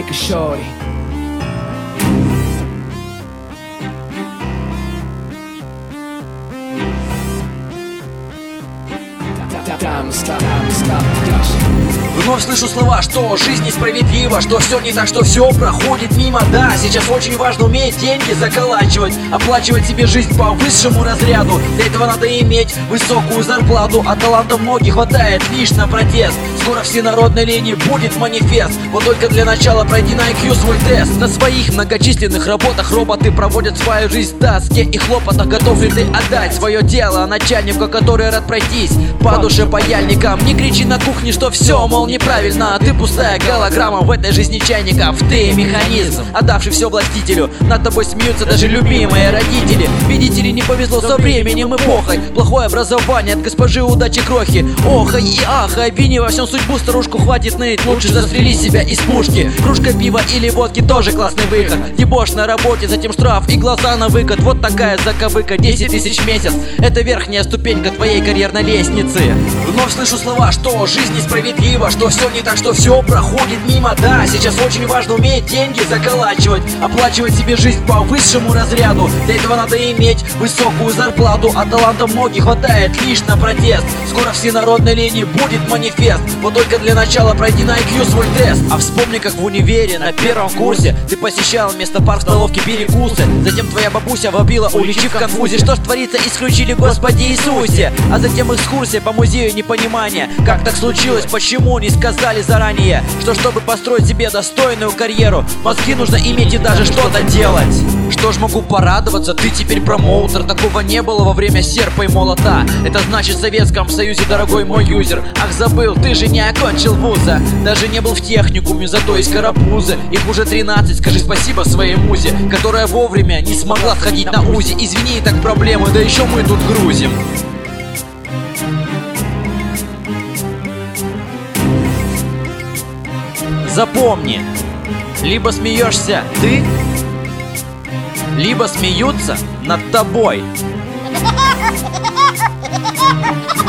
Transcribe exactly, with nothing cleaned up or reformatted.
Africa shorty. Вновь слышу слова, что жизнь несправедлива, что все не так, что все проходит мимо. Да, сейчас очень важно уметь деньги заколачивать, оплачивать себе жизнь по высшему разряду. Для этого надо иметь высокую зарплату, а таланта многих хватает лишь на протест. Скоро всенародной линии будет манифест. Вот только для начала пройди на ай кью свой тест. На своих многочисленных работах роботы проводят свою жизнь в тоске и хлопотах. Готов ли ты отдать свое дело начальнику, который рад пройтись по душе паяльникам? Не кричи на кухне, что все, мол, неправильно. Ты пустая голограмма в этой жизни чайников. Ты механизм, отдавший все властителю. Над тобой смеются даже любимые родители. Видите ли, не повезло со временем эпохой. Плохое образование от госпожи удачи крохи. Охай и ахай, обвини во всем судьбу старушку, хватит ныть. Лучше застрели себя из пушки. Кружка пива или водки тоже классный выход. Дебош на работе, затем штраф и глаза на выкат. Вот такая заковыка, десять тысяч в месяц. Это верхняя ступенька твоей карьерной лестницы. Вновь слышу слова, что жизнь несправедлива, что все не так, что все проходит мимо. Да, сейчас очень важно уметь деньги заколачивать, оплачивать себе жизнь по высшему разряду. Для этого надо иметь высокую зарплату, а таланта многих хватает лишь на протест. Скоро всенародной линии будет манифест. Вот только для начала пройди на ай кью свой тест. А вспомни, как в универе на первом курсе ты посещал вместо пар в столовке перекусы. Затем твоя бабуся вобила, уличив в конфузе. Что ж творится, исключили, Господи Иисусе. А затем экскурсия по музею непонимания. Как так случилось, почему не сказали заранее, что чтобы построить себе достойную карьеру, мозги нужно иметь и даже что-то делать. Что ж, могу порадоваться, ты теперь промоутер. Такого не было во время серпа и молота. Это значит, в Советском Союзе, дорогой мой юзер. Ах, забыл, ты же не окончил вуза. Даже не был в техникуме, зато есть карапузы. Их уже тринадцать, скажи спасибо своей музе, которая вовремя не смогла сходить на УЗИ. Извини, так проблемы, да еще мы тут грузим. Запомни, либо смеешься ты, либо смеются над тобой.